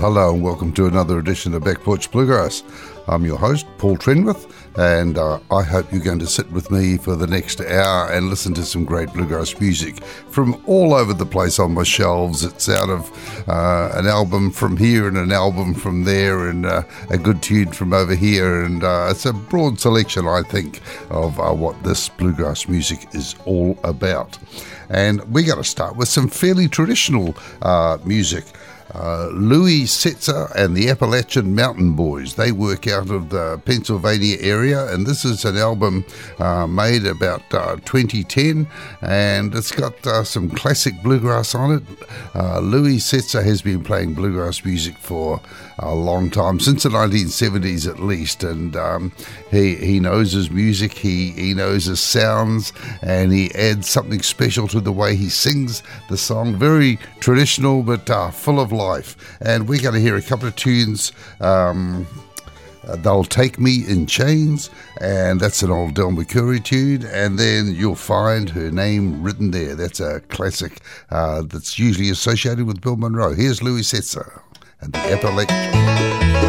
hello and welcome to another edition of Back Porch Bluegrass. I'm your host, Paul Trenwith, and I hope you're going to sit with me for the next hour and listen to some great bluegrass music from all over the place on my shelves. It's out of an album from here and an album from there and a good tune from over here, and it's a broad selection, I think, of what this bluegrass music is all about. And we're going to start with some fairly traditional music. Louis Setzer and the Appalachian Mountain Boys. They work out of the Pennsylvania area, and this is an album made about 2010, and it's got some classic bluegrass on it. Louis Setzer has been playing bluegrass music for a long time, since the 1970s at least, and he knows his music, he knows his sounds, and he adds something special to the way he sings the song. Very traditional, but full of life. And we're going to hear a couple of tunes. They'll Take Me in Chains, and that's an old Del McCoury tune, and then You'll Find Her Name Written There. That's a classic that's usually associated with Bill Monroe. Here's Louis Setzer and the Appalachian.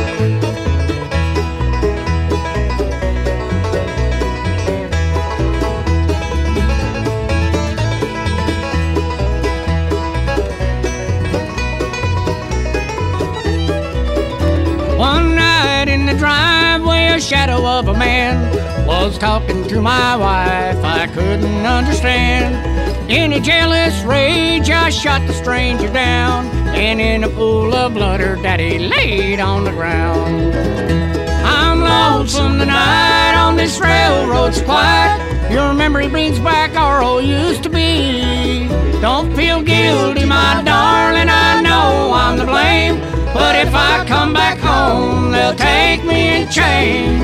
Driveway, a shadow of a man was talking to my wife. I couldn't understand. In a jealous rage, I shot the stranger down, and in a pool of blood, her daddy laid on the ground. I'm lonesome tonight on this railroad's quiet. Your memory brings back our old used to be. Don't feel guilty, my darling, I know I'm to blame. But if I come back home, they'll take me in chains.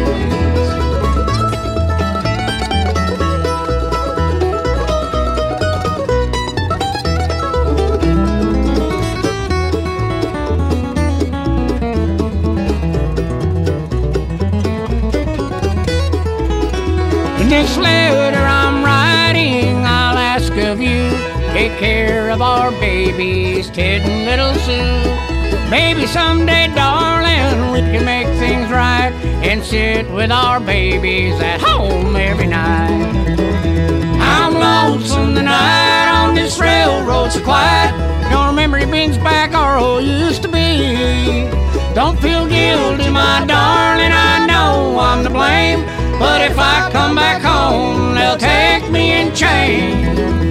In this letter I'm writing, I'll ask of you, take care of our babies, Ted and little Sue. Maybe someday, darling, we can make things right and sit with our babies at home every night. I'm lonesome tonight on this railroad so quiet. Your memory brings back our old used to be. Don't feel guilty, my darling, I know I'm to blame. But if I come back home, they'll take me in chains.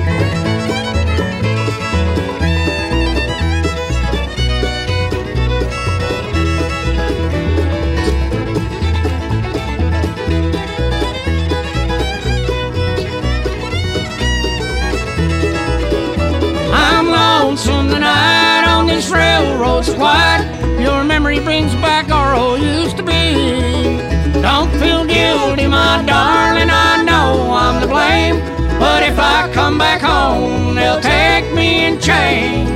Lonesome tonight on this railroad's quiet. Your memory brings back our old used to be. Don't feel guilty, my darling, I know I'm to blame. But if I come back home, they'll take me in chains.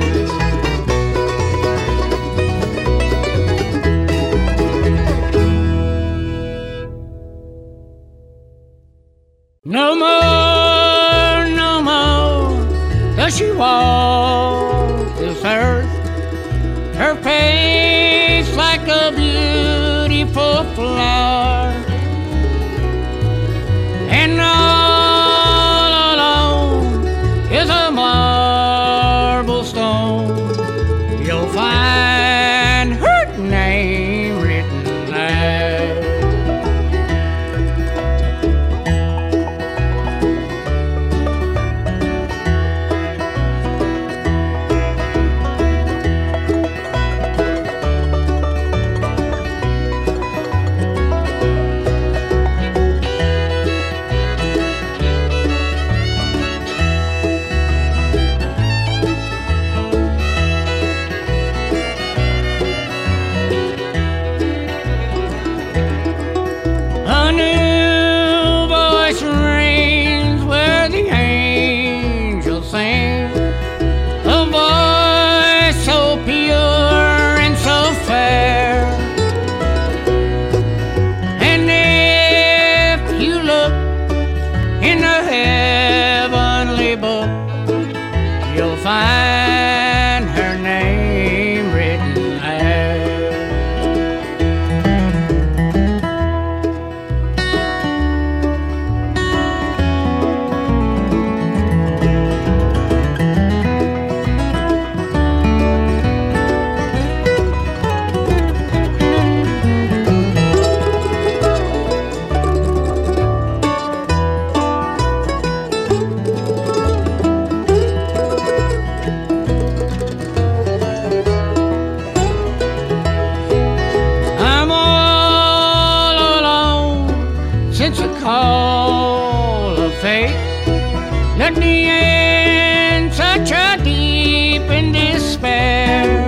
No more, no more does she walk this earth, her face like a beautiful flower, and all alone is a marble looked me in such a deep in despair.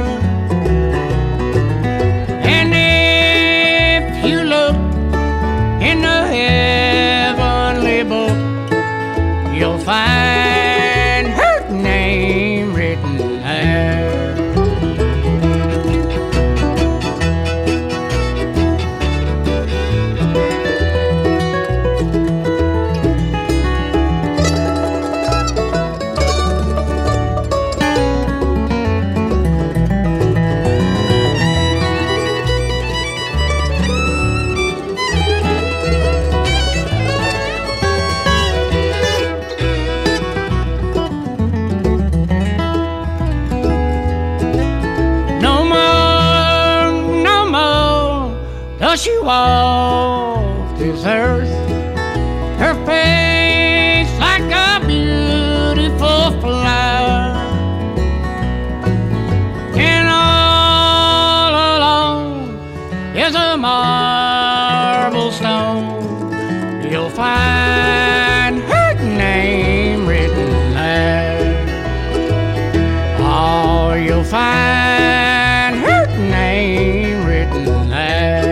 And if you look in the heavenly book, you'll find her name written there. She walked this earth, her face like a beautiful flower, and all along is a marble stone. You'll find her name written there. Oh, you'll find her name written there.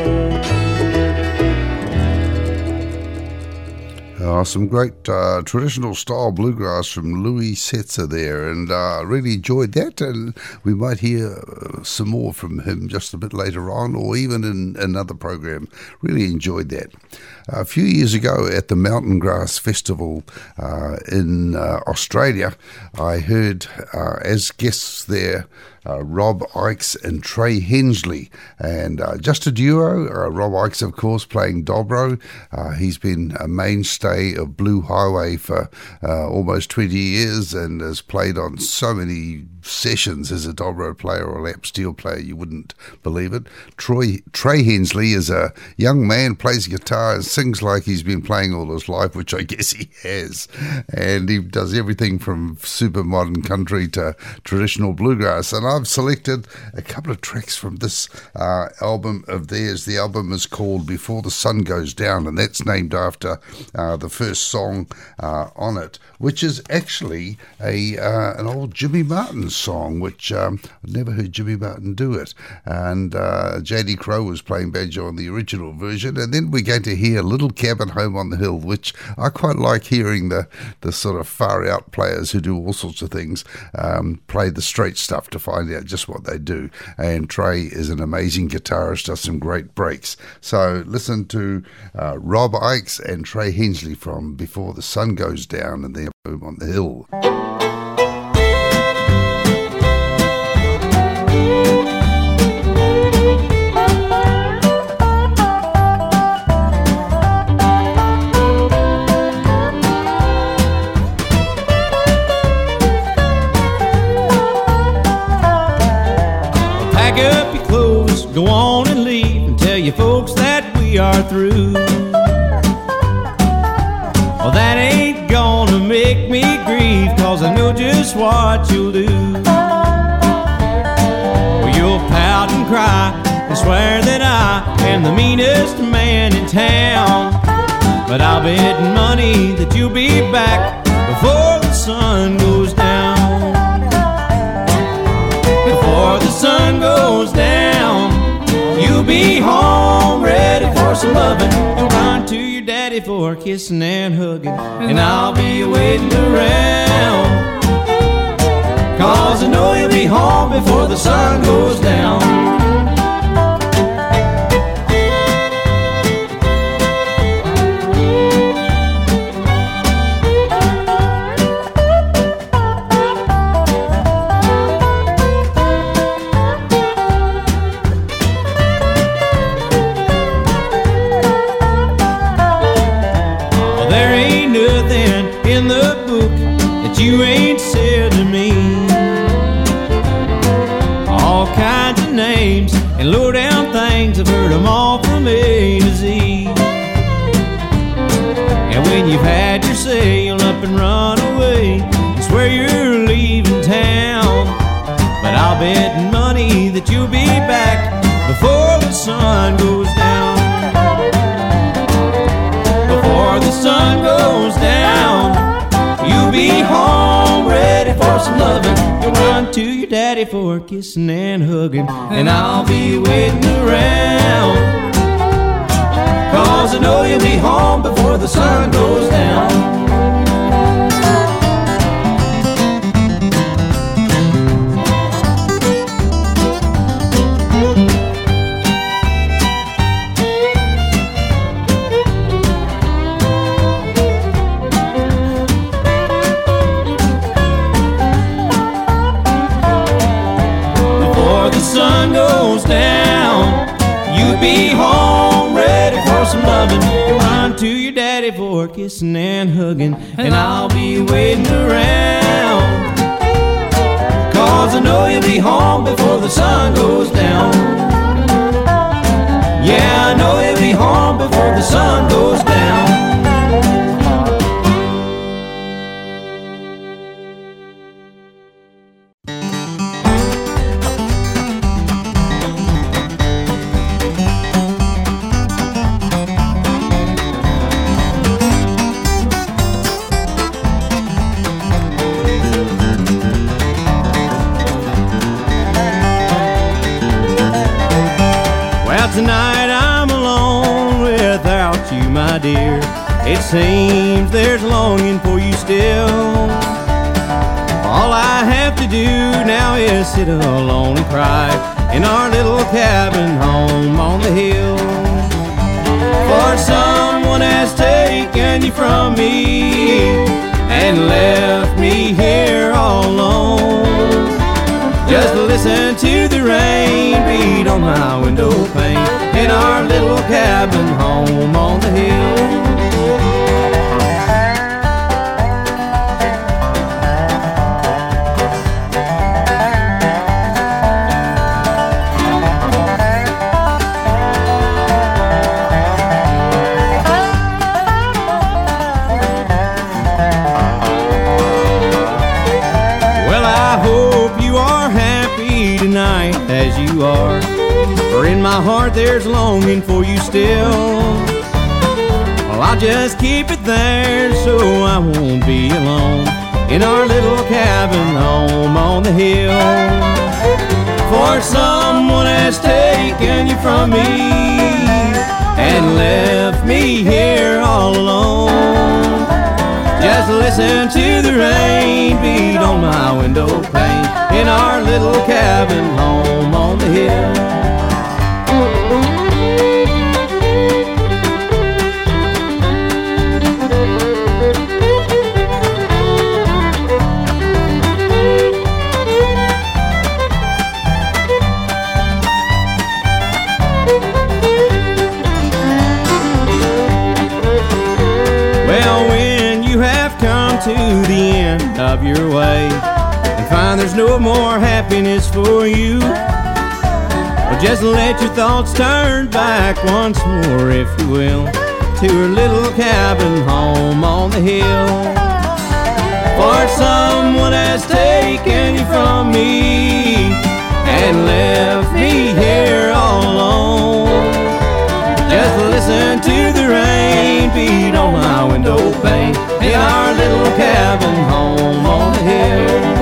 Some great traditional style bluegrass from Louis Setzer there, and really enjoyed that, and we might hear some more from him just a bit later on, or even in another program. Really enjoyed that. A few years ago at the Mountain Grass Festival in Australia, I heard as guests there Rob Ickes and Trey Hensley, and just a duo. Rob Ickes, of course, playing dobro. He's been a mainstay of Blue Highway for almost 20 years and has played on so many sessions as a dobro player or lap steel player, you wouldn't believe it. Trey Hensley is a young man, plays guitar and sings like he's been playing all his life, which I guess he has, and he does everything from super modern country to traditional bluegrass. And I've selected a couple of tracks from this album of theirs. The album is called Before the Sun Goes Down, and that's named after the first song on it, which is actually an old Jimmy Martin song, which I've never heard Jimmy Martin do it. And J.D. Crowe was playing banjo on the original version. And then we're going to hear Little Cabin Home on the Hill, which I quite like hearing the sort of far out players who do all sorts of things play the straight stuff to find out just what they do. And Trey is an amazing guitarist, does some great breaks. So listen to Rob Ickes and Trey Hensley from Before the Sun Goes Down and their Home on the Hill. Pack up your clothes, go on and leave, and tell your folks that we are through. Well, that ain't gonna make me grieve, 'cause I know just what you'll do. Well, you'll pout and cry and swear that I am the meanest man in town, but I'll bet money that you'll be back before the sun goes down. Before the sun goes down, you'll be home ready for some loving. You'll run to your daddy for kissing and hugging, and I'll be waiting around, 'cause I know you'll be home before the sun goes down. In the book that you ain't said to me, all kinds of names and low down things, I've heard them all from A to Z. And when you've had your say, you'll up and run away and swear you're leaving town, but I'll bet money that you'll be back before the sun goes down. Before the sun goes down, some loving. You'll run to your daddy for kissing and hugging, and I'll be waiting around, 'cause I know you'll be home before the sun goes down. Sun goes down, you'll be home ready for some loving. Run to your daddy for kissing and hugging, and I'll be waiting around, 'cause I know you'll be home before the sun goes down. Yeah, I know you'll be home before the sun goes down. Tonight I'm alone without you, my dear. It seems there's longing for you still. All I have to do now is sit alone and cry in our little cabin home on the hill. For someone has taken you from me and left me here all alone. Just listen to the rain beat on my window pane in our little cabin home on the hill. Well, I hope you are happy tonight as you are, for in my heart there's longing for you still. Well, I'll just keep it there so I won't be alone in our little cabin home on the hill. For someone has taken you from me and left me here all alone. Just listen to the rain beat on my window pane in our little cabin home on the hill. Well, when you have come to the end of your way and find there's no more happiness for you, well, just let your thoughts turn back once more, if you will, to her little cabin home on the hill. For someone has taken you from me and left me here all alone. Just listen to the rain beat on my window pane in our little cabin home on the hill.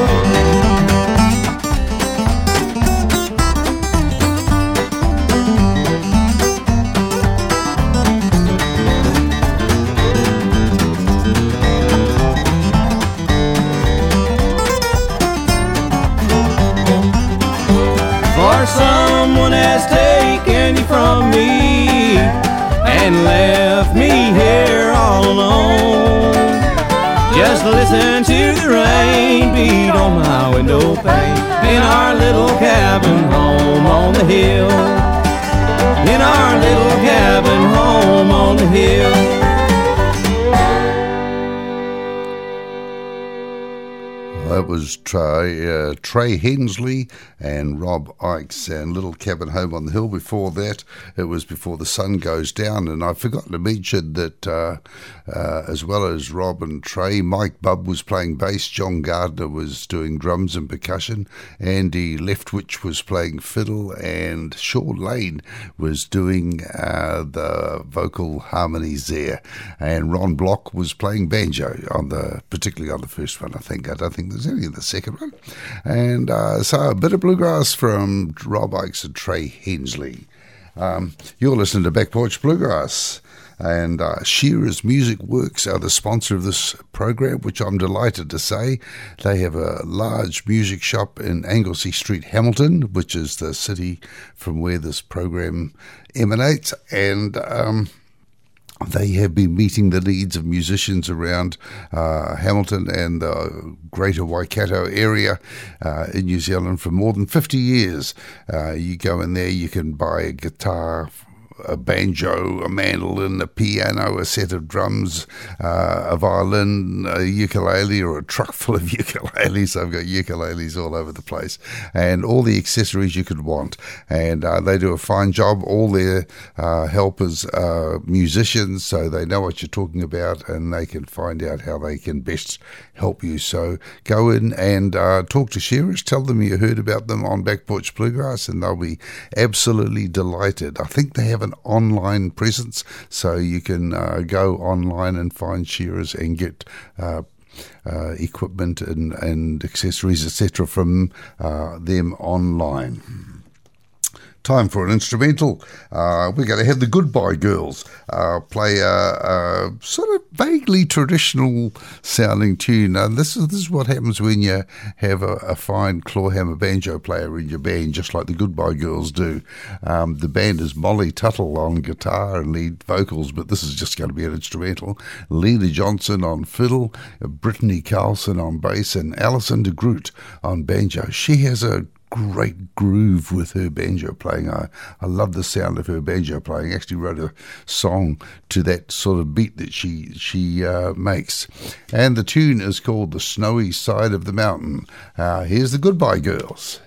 For someone has taken you from me and left me here all alone. Just listen to the rain beat on my window pane in our little cabin home on the hill. In our little cabin home on the hill. That was Trey Hensley and Rob Ikes and Little Cabin Home on the Hill. Before that, it was Before the Sun Goes Down. And I forgot to mention that as well as Rob and Trey, Mike Bubb was playing bass, John Gardner was doing drums and percussion, Andy Leftwich was playing fiddle, and Shaw Lane was doing the vocal harmonies there. And Ron Block was playing banjo, particularly on the first one, I think. I don't think think there's only the second one. And so a bit of bluegrass from Rob Ikes and Trey Hensley. You're listening to Back Porch Bluegrass. And Shearer's Music Works are the sponsor of this program, which I'm delighted to say. They have a large music shop in Anglesey Street, Hamilton, which is the city from where this program emanates. And they have been meeting the needs of musicians around Hamilton and the greater Waikato area in New Zealand for more than 50 years. You go in there, you can buy a guitar, a banjo, a mandolin, a piano, a set of drums, a violin, a ukulele, or a truck full of ukuleles. I've got ukuleles all over the place, and all the accessories you could want. And they do a fine job. All their helpers are musicians, so they know what you're talking about, and they can find out how they can best help you. So go in and talk to Shearers. Tell them you heard about them on Back Porch Bluegrass, and they'll be absolutely delighted. I think they have an online presence, so you can go online and find Shearers and get equipment and accessories, etc. from them online. Time for an instrumental. We're going to have the Goodbye Girls play a sort of vaguely traditional sounding tune. This is what happens when you have a fine clawhammer banjo player in your band, just like the Goodbye Girls do. The band is Molly Tuttle on guitar and lead vocals, but this is just going to be an instrumental. Lena Johnson on fiddle, Brittany Carlson on bass, and Alison de Groot on banjo. She has a great groove with her banjo playing. I love the sound of her banjo playing. Actually wrote a song to that sort of beat that she makes. And the tune is called The Snowy Side of the Mountain. Here's the Goodbye Girls.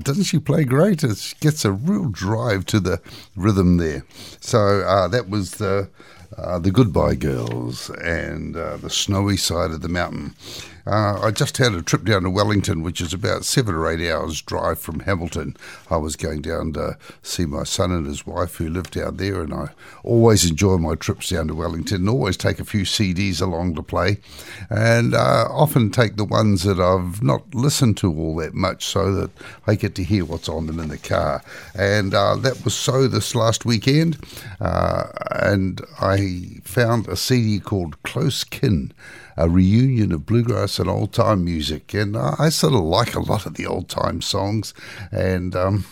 doesn't she play great? It gets a real drive to the rhythm there. So that was the Goodbye Girls and the Snowy Side of the Mountain. I just had a trip down to Wellington, which is about 7 or 8 hours drive from Hamilton. I was going down to see my son and his wife who live down there, and I always enjoy my trips down to Wellington and always take a few CDs along to play, and often take the ones that I've not listened to all that much so that I get to hear what's on them in the car. And that was so this last weekend, and I found a CD called Close Kin, a reunion of bluegrass and old-time music. And I sort of like a lot of the old-time songs. And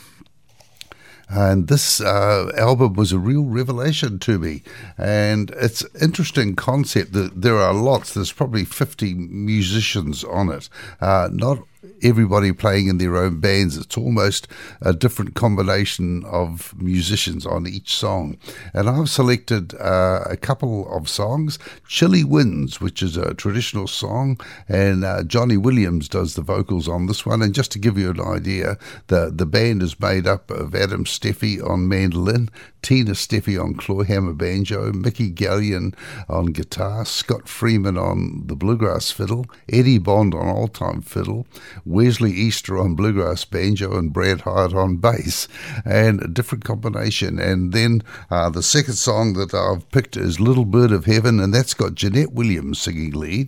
this album was a real revelation to me. And it's an interesting concept that there are lots. There's probably 50 musicians on it. Not everybody playing in their own bands. It's almost a different combination of musicians on each song. And I've selected a couple of songs. Chilly Winds, which is a traditional song, and Johnny Williams does the vocals on this one. And just to give you an idea, the band is made up of Adam Steffi on mandolin, Tina Steffi on clawhammer banjo, Mickey Gallion on guitar, Scott Freeman on the bluegrass fiddle, Eddie Bond on old-time fiddle, Wesley Easter on bluegrass banjo, and Brad Hyatt on bass, and a different combination. And then the second song that I've picked is Little Bird of Heaven, and that's got Jeanette Williams singing lead.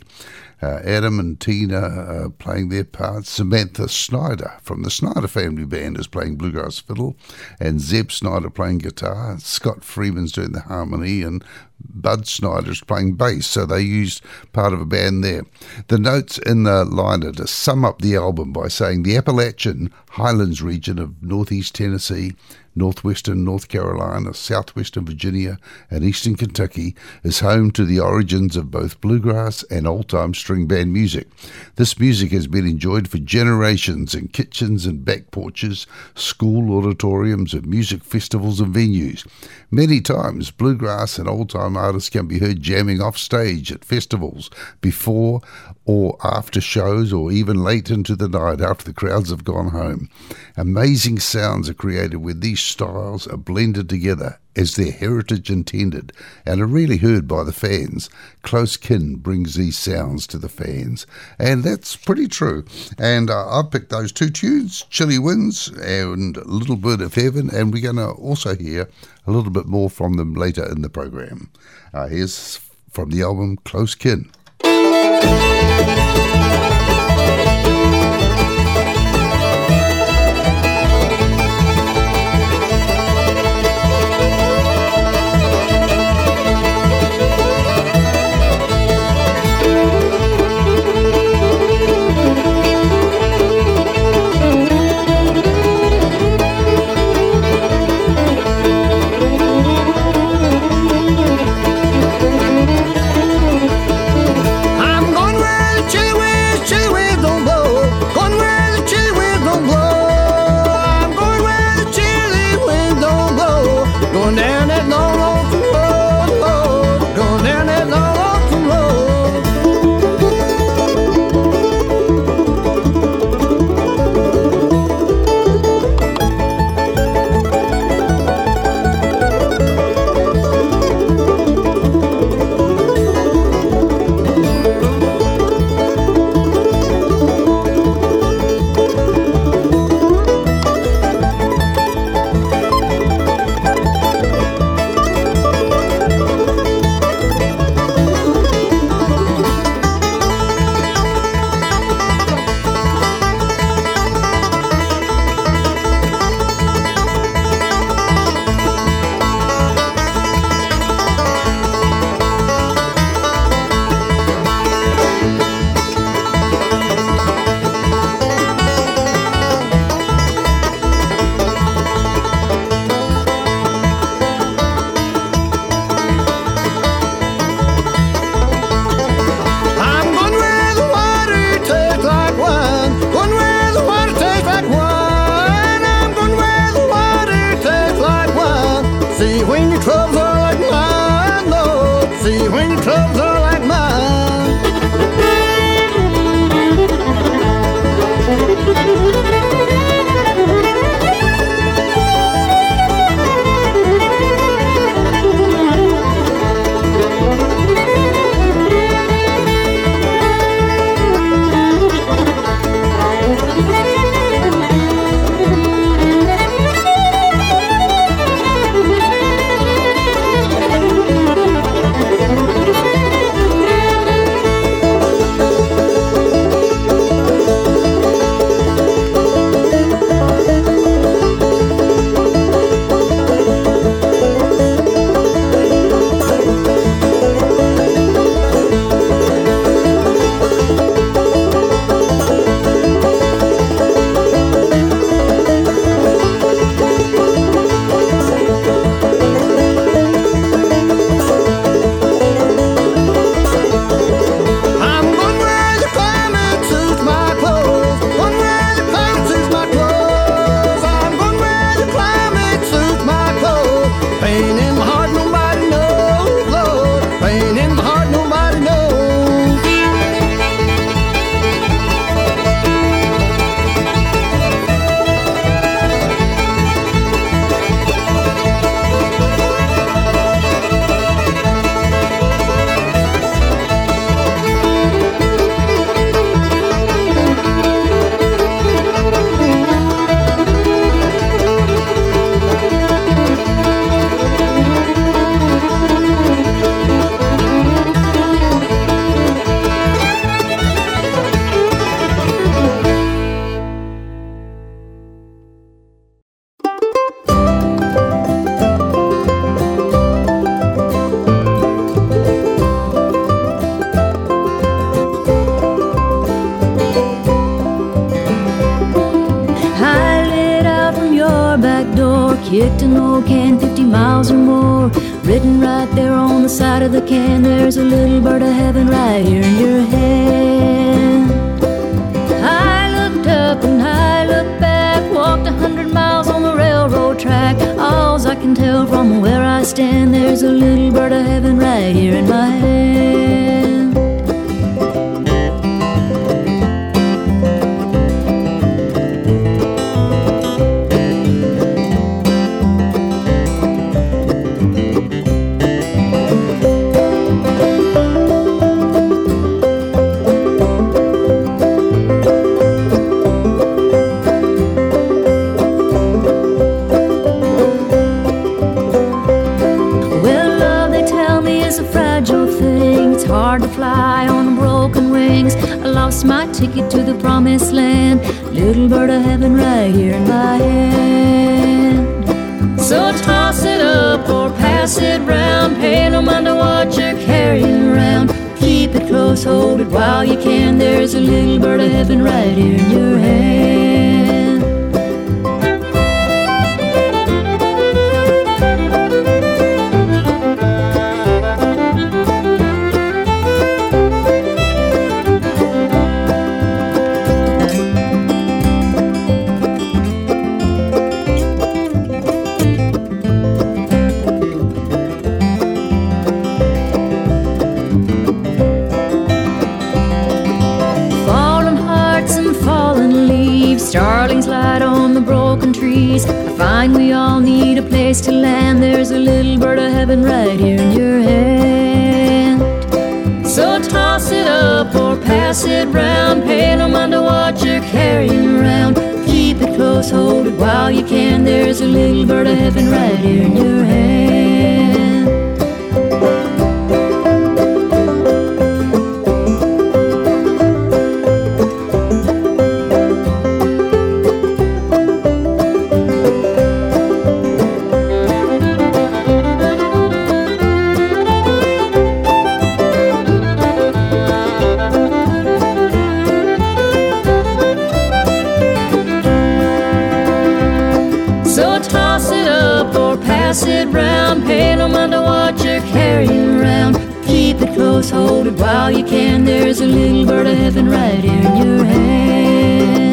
Adam and Tina playing their parts. Samantha Snyder from the Snyder Family Band is playing bluegrass fiddle, and Zeb Snyder playing guitar. Scott Freeman's doing the harmony, and Bud Snyder's playing bass, so they used part of a band there. The notes in the liner to sum up the album by saying the Appalachian Highlands region of northeast Tennessee, northwestern North Carolina, southwestern Virginia, and eastern Kentucky is home to the origins of both bluegrass and old-time string band music. This music has been enjoyed for generations in kitchens and back porches, school auditoriums, and music festivals and venues. Many times, bluegrass and old-time artists can be heard jamming off stage at festivals before or after shows, or even late into the night after the crowds have gone home. Amazing sounds are created when these styles are blended together as their heritage intended and are really heard by the fans. Close Kin brings these sounds to the fans, and that's pretty true. And I've picked those two tunes, Chilly Winds and Little Bird of Heaven, and we're going to also hear a little bit more from them later in the program. Here's from the album Close Kin. licked an old can 50 miles or more. Written right there on the side of the can, there's a little bird of heaven right here in your hand. I looked up and I looked back, walked 100 miles on the railroad track. All I can tell from where I stand, there's a little bird of heaven right here in my hand. Hard to fly on broken wings. I lost my ticket to the promised land. Little bird of heaven right here in my hand. So toss it up or pass it round. Pay no mind to what you're carrying around. Keep it close, hold it while you can. There's a little bird of heaven right here in your hand. Starlings light on the broken trees. I find we all need a place to land. There's a little bird of heaven right here in your hand. So toss it up or pass it round. Pay no mind to what you're carrying around. Keep it close, hold it while you can. There's a little bird of heaven right here in your hand. Pass it round, pay no mind to what you're carrying around. Keep it close, hold it while you can. There's a little bird of heaven right here in your hand.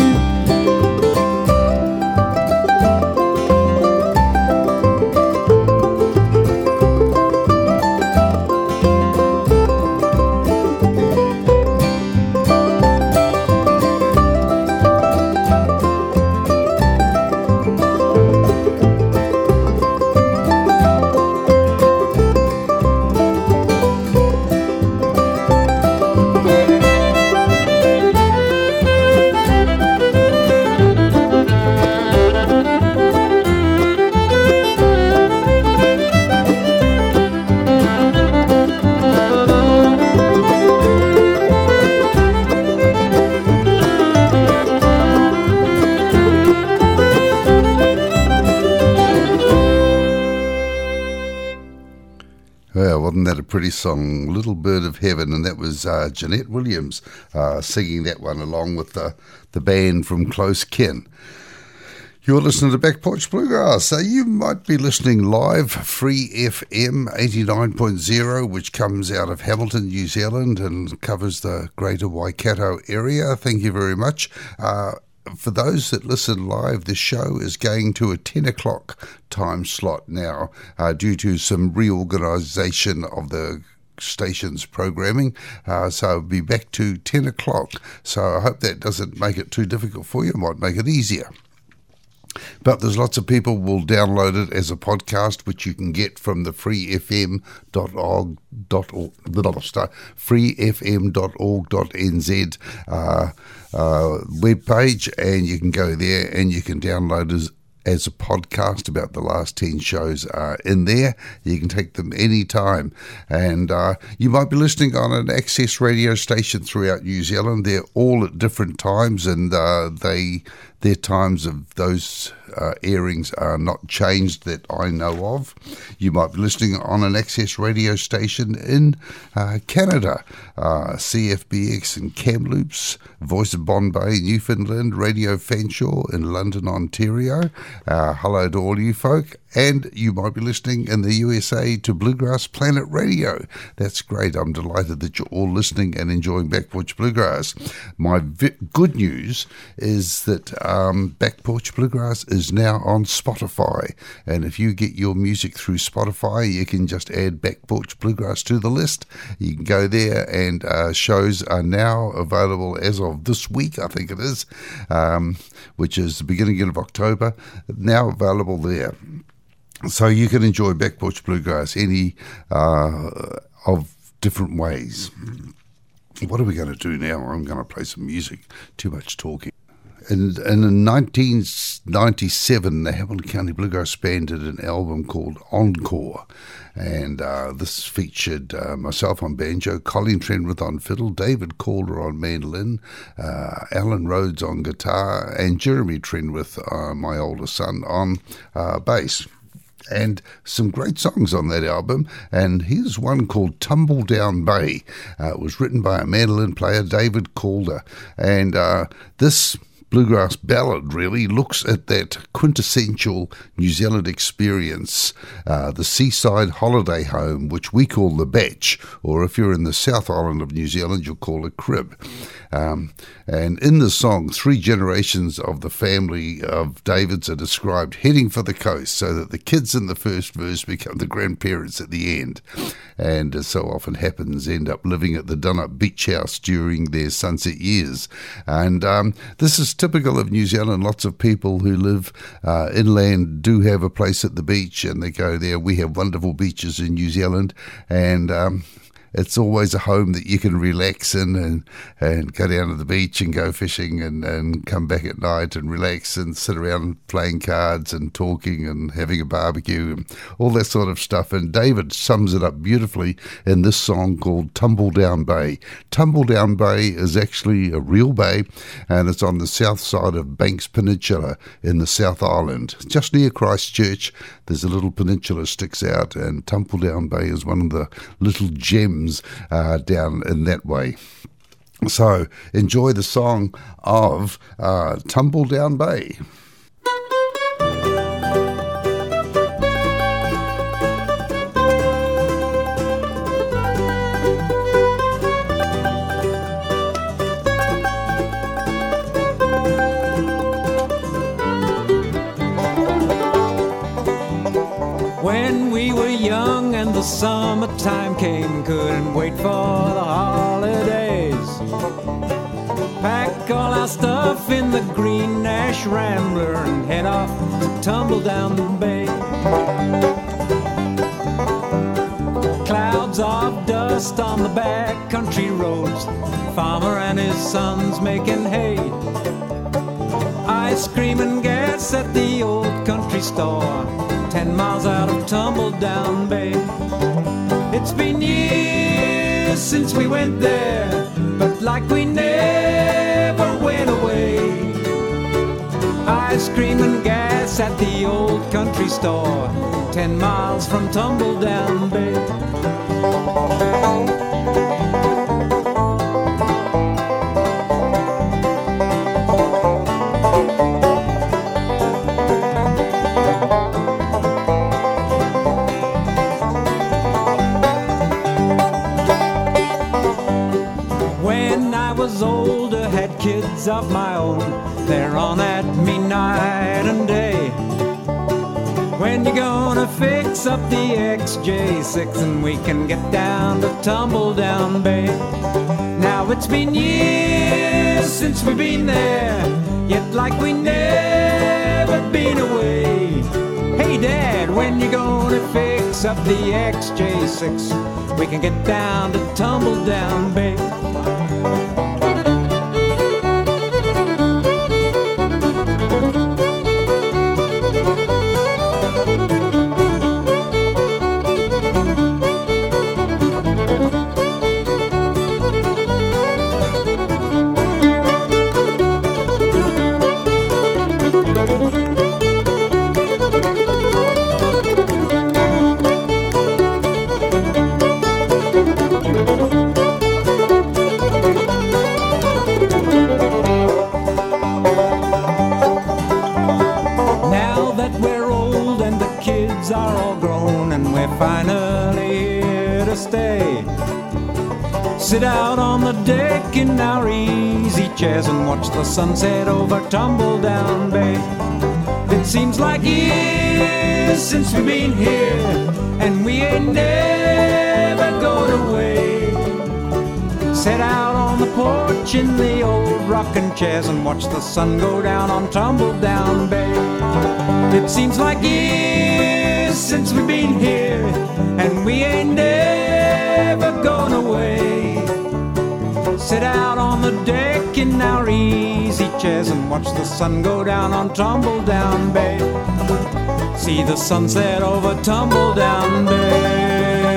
Wasn't that a pretty song, Little Bird of Heaven? And that was Jeanette Williams singing that one along with the band from Close Kin. You're listening to Back Porch Bluegrass. You might be listening live, Free FM 89.0, which comes out of Hamilton, New Zealand, and covers the greater Waikato area. Thank you very much. For those that listen live, the show is going to a 10 o'clock time slot now due to some reorganisation of the station's programming. So I'll be back to 10 o'clock. So I hope that doesn't make it too difficult for you. It might make it easier. But there's lots of people will download it as a podcast, which you can get from the freefm.org.nz webpage, and you can go there and you can download it as a podcast. About the last 10 shows are in there. You can take them anytime. And you might be listening on an access radio station throughout New Zealand. They're all at different times, and their times of those airings are not changed that I know of. You might be listening on an access radio station in Canada, CFBX in Kamloops, Voice of Bombay, Newfoundland, Radio Fanshawe in London, Ontario. Hello to all you folk. and you might be listening in the USA to Bluegrass Planet Radio. That's great. I'm delighted that you're all listening and enjoying Back Porch Bluegrass. My good news is that Back Porch Bluegrass is now on Spotify, and if you get your music through Spotify, you can just add Back Porch Bluegrass to the list. You can go there, and shows are now available as of this week, I think it is, which is the beginning of October, now available there. So you can enjoy Back Porch Bluegrass any of different ways. What are we going to do now? I'm going to play some music. Too much talking. In 1997, the Hamilton County Bluegrass Band did an album called Encore, and this featured myself on banjo, Colleen Trenwith on fiddle, David Calder on mandolin, Alan Rhodes on guitar, and Jeremy Trenwith, my older son, on bass. And some great songs on that album, and here's one called Tumble Down Bay. It was written by a mandolin player, David Calder, and this bluegrass ballad really looks at that quintessential New Zealand experience, the seaside holiday home, which we call the Batch, or if you're in the South Island of New Zealand, you'll call it Crib. And in the song, 3 generations of the family of Davids are described heading for the coast, so that the kids in the first verse become the grandparents at the end, and as so often happens, end up living at the done-up beach house during their sunset years. And this is typical of New Zealand. Lots of people who live inland do have a place at the beach, and they go there. We have wonderful beaches in New Zealand, and it's always a home that you can relax in and go down to the beach and go fishing and come back at night and relax and sit around playing cards and talking and having a barbecue and all that sort of stuff. And David sums it up beautifully in this song called Tumble Down Bay. Tumble Down Bay is actually a real bay, and it's on the south side of Banks Peninsula in the South Island, just near Christchurch. There's a little peninsula sticks out, and Tumble Down Bay is one of the little gems down in that way. So enjoy the song of Tumble Down Bay. When we were young and the summertime came, couldn't wait for the holidays. Pack all our stuff in the green Nash Rambler and head off to Tumble Down Bay. Clouds of dust on the back country roads, farmer and his sons making hay. Ice cream and gas at the old country store, 10 miles out of Tumble Down Bay. It's been years since we went there, but like we never went away. Ice cream and gas at the old country store, 10 miles from Tumble Down Bay. Older, had kids of my own, they're on at me night and day. When you gonna fix up the XJ6 and we can get down to Tumble Down Bay? Now it's been years since we've been there, yet like we never been away. Hey Dad, when you gonna fix up the XJ6? We can get down to Tumble Down Bay. finally here to stay. Sit out on the deck in our easy chairs and watch the sunset over Tumbledown Bay. It seems like years since we've been here, and we ain't never going away. Sit out on the porch in the old rocking chairs and watch the sun go down on Tumbledown Bay. It seems like years since we've been here, and we ain't never going away. Sit out on the deck in our easy chairs and watch the sun go down on Tumbledown Bay. See the sunset over Tumbledown Bay.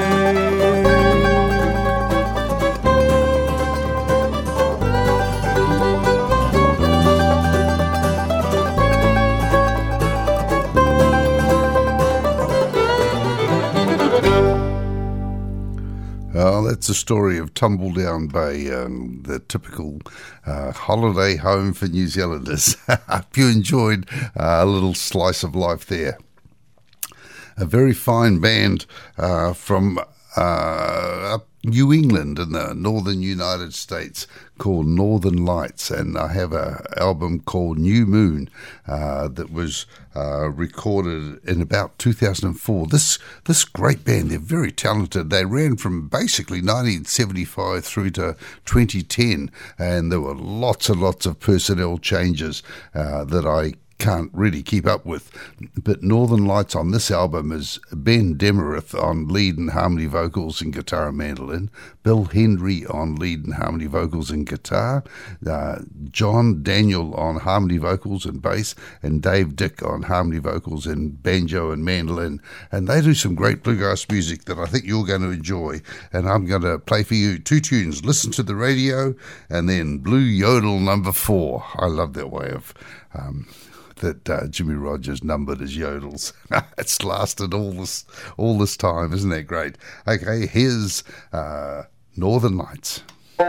That's the story of Tumbledown Bay, the typical holiday home for New Zealanders. Hope you enjoyed a little slice of life there. A very fine band from New England in the northern United States called Northern Lights, and I have an album called New Moon that was recorded in about 2004. This great band, they're very talented. They ran from basically 1975 through to 2010, and there were lots and lots of personnel changes that I can't really keep up with. But Northern Lights on this album is Ben Demerith on lead and harmony vocals and guitar and mandolin, Bill Hendry on lead and harmony vocals and guitar, John Daniel on harmony vocals and bass, and Dave Dick on harmony vocals and banjo and mandolin. And they do some great bluegrass music that I think you're going to enjoy. And I'm going to play for you two tunes, Listen to the Radio and then Blue Yodel number 4. I love that way of that Jimmy Rogers numbered as yodels. It's lasted all this time, isn't that great? Okay, here's Northern Lights.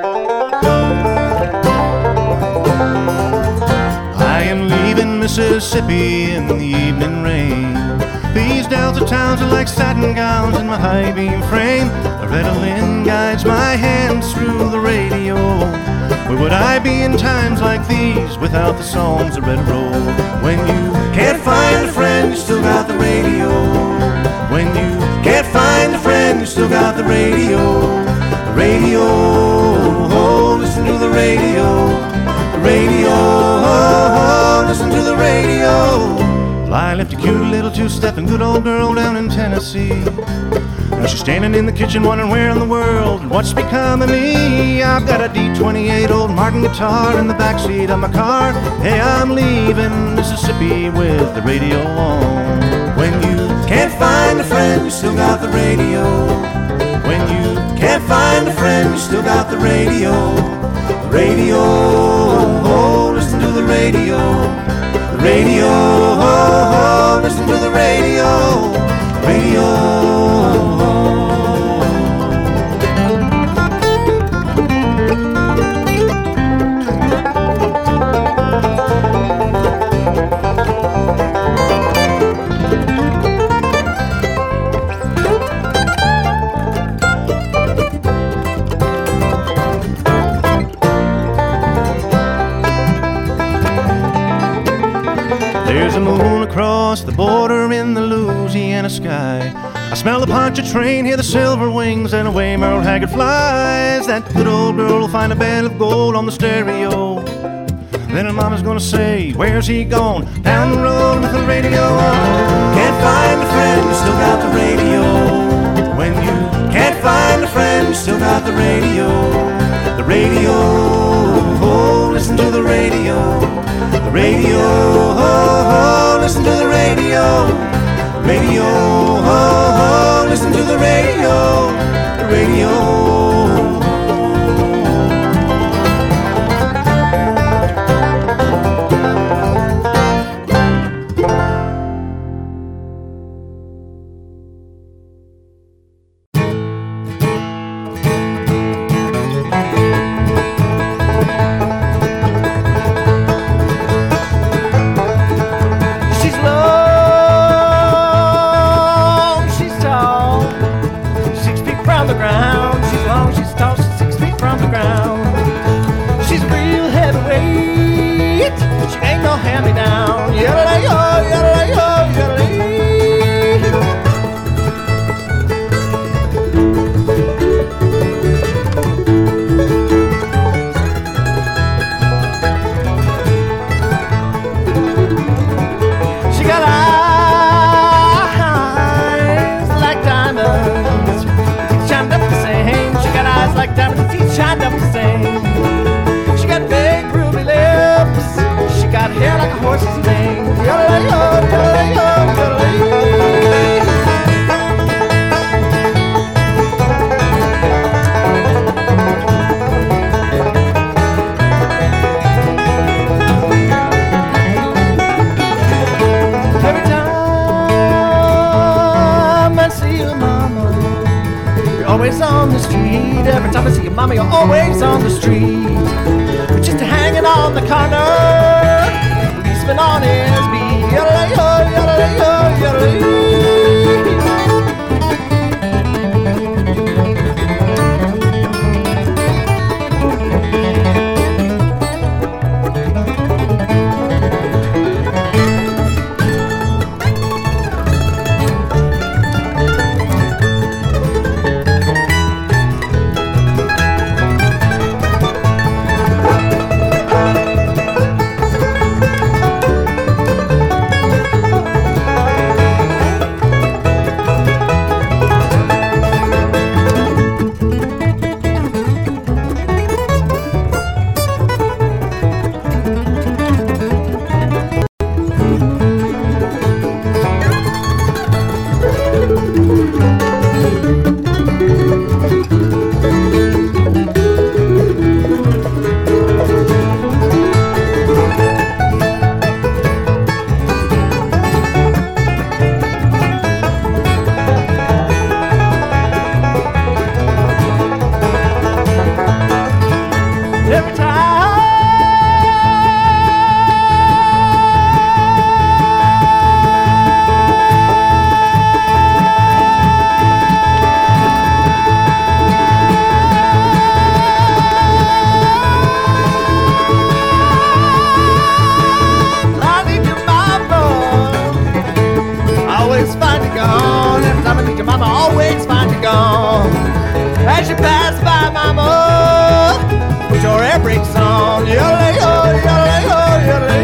I am leaving Mississippi in the evening rain. These delta towns are like satin gowns in my high beam frame. Loretta Lynn guides my hands through the radio. Where would I be in times like these without the songs of Red Roll? When you can't find a friend, you still got the radio. When you can't find a friend, you still got the radio. The radio, oh, listen to the radio. The radio, oh, listen to the radio. Well, I left a cute little two-stepping good old girl down in Tennessee. Now she's standing in the kitchen wondering where in the world and what's become of me. I've got a D28 old Martin guitar in the backseat of my car. Hey, I'm leaving Mississippi with the radio on. When you can't find a friend, you still got the radio. When you can't find a friend, you still got the radio. The radio, oh, listen to the radio. The radio, oh, listen to the radio. Radio. There's a moon across the border in the Louisiana sky. I smell the Pontchartrain, hear the silver wings, and away Merle Haggard flies. That good old girl will find a band of gold on the stereo. Then her mama's gonna say, where's he gone? Down the road with the radio on. Can't find a friend, you still got the radio. When you can't find a friend, you still got the radio. The radio, oh, listen to the radio. The radio, oh, listen to the radio. Radio, oh, listen to the radio. The radio. the ground. She's long, she's tall, she's 6 feet from the ground. She's real heavyweight, she ain't no hand-me-down. Yodelay-yo, yodelay-yo, yodelay. She got eyes like diamonds, teeth shined up the same. She got eyes like diamonds, teeth shined up the same. She got big ruby lips, she got hair like a horse's mane. Yodelay-yo, yodelay-yo, yodelay. Every time I see your mama, you're always on the street. Every time I see your mama, you're always on the street. But just hanging on the corner, policeman on his beat. Yodelay-yo, yodelay-yo, yodelay. Every time I need your mama, always find you gone. As you pass by, mama, put your air brakes on. Yodelay-yo, yodelay-yo,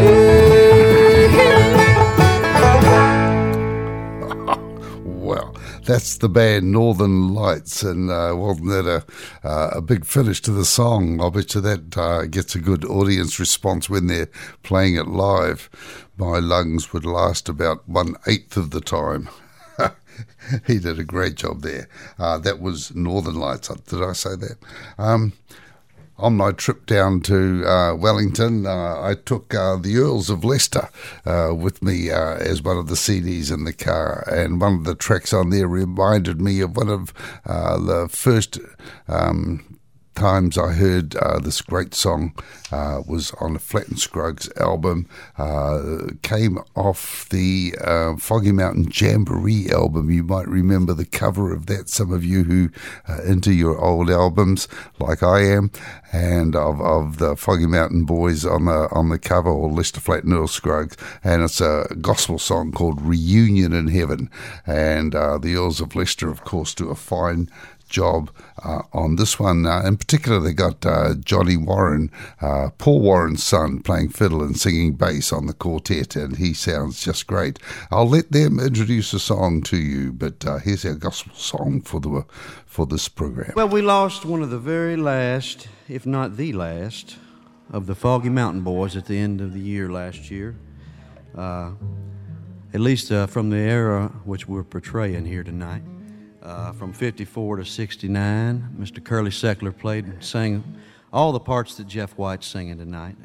yodelay. Well, that's the band Northern Lights, and wasn't that a big finish to the song? I bet you that gets a good audience response when they're playing it live. My lungs would last about 1/8 of the time. He did a great job there. That was Northern Lights. Did I say that? On my trip down to Wellington, I took the Earls of Leicester with me as one of the CDs in the car, and one of the tracks on there reminded me of one of the first times I heard this great song. Was on a Flat and Scruggs album, came off the Foggy Mountain Jamboree album. You might remember the cover of that, some of you who are into your old albums like I am, and of the Foggy Mountain Boys on the cover, or Leicester Flat and Earl Scruggs, and it's a gospel song called Reunion in Heaven, and the Earls of Leicester, of course, do a fine job on this one. In particular, they got Johnny Warren, Paul Warren's son, playing fiddle and singing bass on the quartet, and he sounds just great. I'll let them introduce a song to you, but here's our gospel song for this program. Well, we lost one of the very last, if not the last, of the Foggy Mountain Boys at the end of the year last year. At least from the era which we're portraying here tonight. From 54 to 69, Mr. Curly Seckler played and sang all the parts that Jeff White's singing tonight.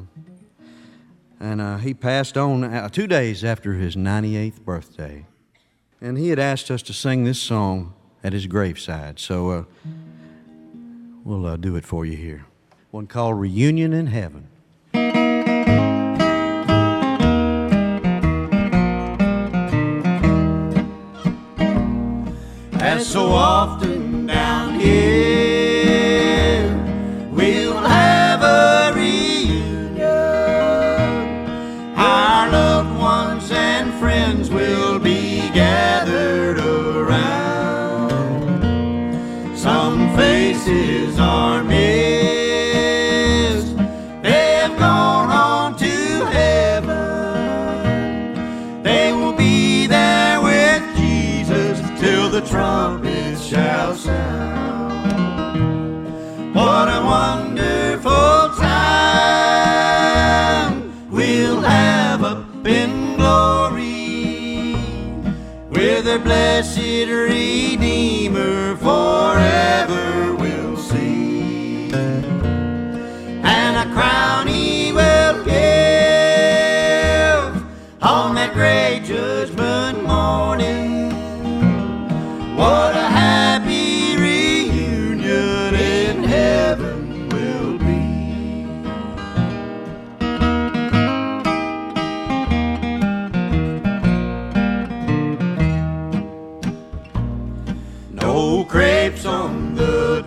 And he passed on 2 days after his 98th birthday. And he had asked us to sing this song at his graveside. So we'll do it for you here. One called Reunion in Heaven. As so often down again. We'll have a reunion. Our loved ones and friends will be gathered around. Some faces are missed. They have gone on to heaven. They will be there with Jesus till the trumpet shall sound. What a wonderful time we'll have up in glory, with their blessed Redeemer forever we'll see. And a crown he will give on that great judgment morning. What a happy reunion in heaven will be. No crepes on the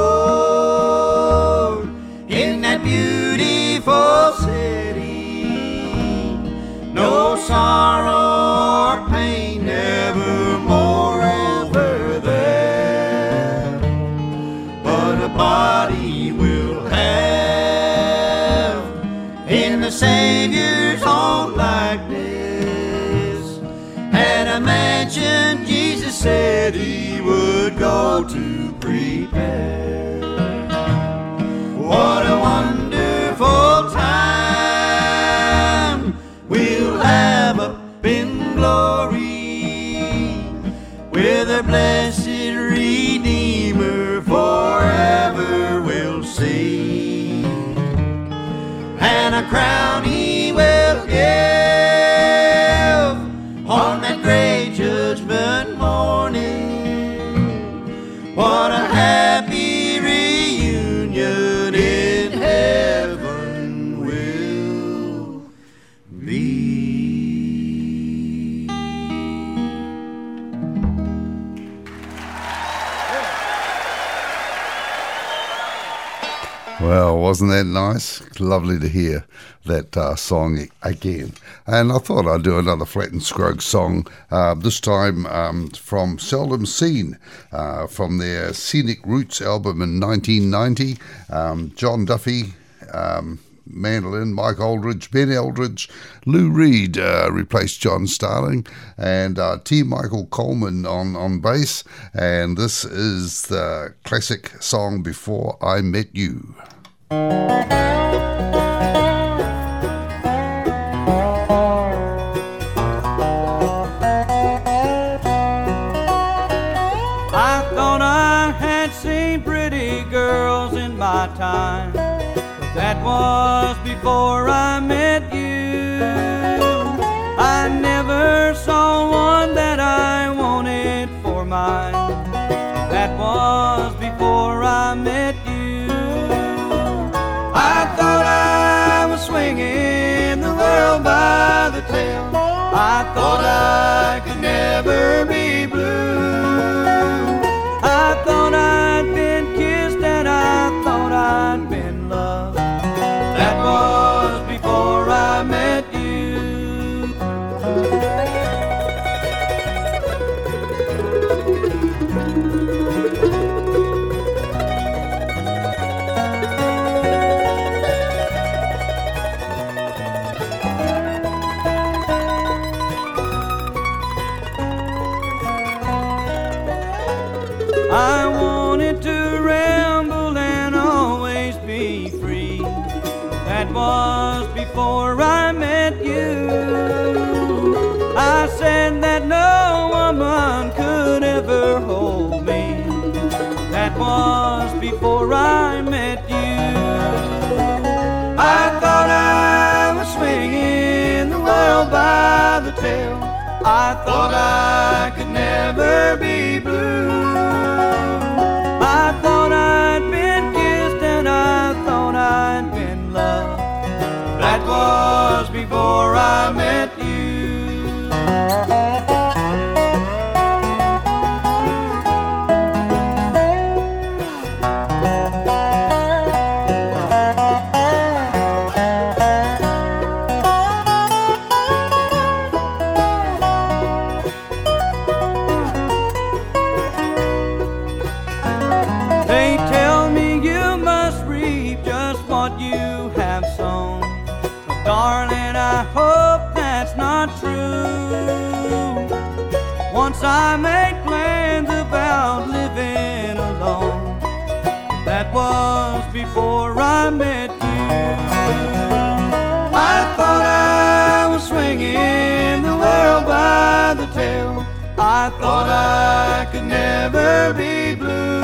door in that beautiful city. No sorrow or pain nevermore over there. But a body we'll have in the Savior's own likeness, at a mansion Jesus said he would go to prepare. What a wonderful time we'll have up in glory, with a blessed Redeemer forever we'll see. And a crown he will give on that great judgment morning. What a happy reunion in heaven will be. Well, wasn't that nice? Lovely to hear that song again. And I thought I'd do another Flat and Scruggs song, this time from Seldom Seen, from their Scenic Roots album in 1990. John Duffy, mandolin, Mike Aldridge, Ben Eldridge, Lou Reed replaced John Starling, and T. Michael Coleman on bass. And this is the classic song Before I Met You. I thought I had seen pretty girls in my time, but that was before I met you. I never saw one that I wanted for mine. That was before I met you. I thought I was swinging the world by the tail. I thought I could never be blue. I thought I'd been kissed and I thought I'd been loved. That was before I met you. I wanted to ramble and always be free. That was before I met you. I said that no woman could ever hold me. That was before I met you. I thought I was swinging the world by the tail. I thought I could never be blue. I thought I'd been kissed and I thought I'd been loved. That was before I met you. I made plans about living alone. That was before I met you. I thought I was swinging the world by the tail. I thought I could never be blue.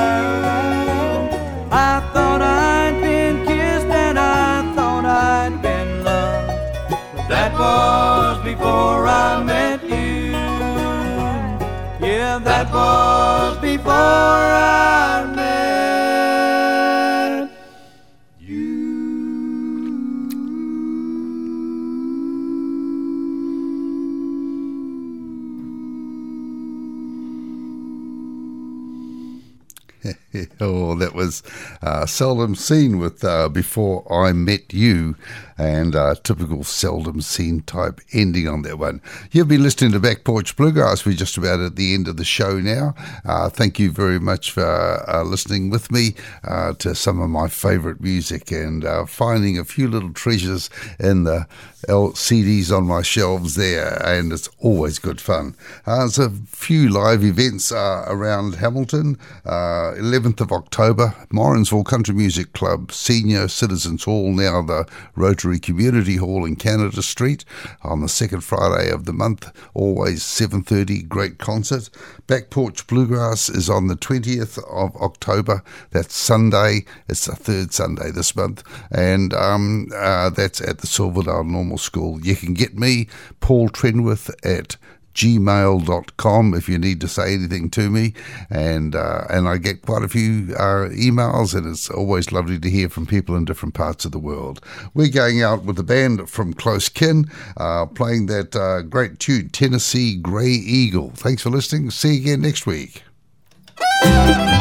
I thought I'd been kissed and I thought I'd been loved. But that was before I met you. Yeah, that was before I met you. Oh, that was Seldom Seen with Before I Met You, and typical Seldom Seen type ending on that one. You've been listening to Back Porch Bluegrass. We're just about at the end of the show now. Thank you very much for listening with me to some of my favourite music and finding a few little treasures in the CDs on my shelves there, and it's always good fun. There's a few live events around Hamilton. 11th of October, Morrinsville Country Music Club, Senior Citizens Hall, now the Rotary Community Hall in Canada Street, on the second Friday of the month, always 7:30, great concert. Back Porch Bluegrass is on the 20th of October, that's Sunday, it's the third Sunday this month, and that's at the Silverdale Normal School. You can get me, Paul Trenwith, at gmail.com if you need to say anything to me, and I get quite a few emails, and it's always lovely to hear from people in different parts of the world. We're going out with the band from Close Kin, playing that great tune, Tennessee Grey Eagle. Thanks for listening. See you again next week.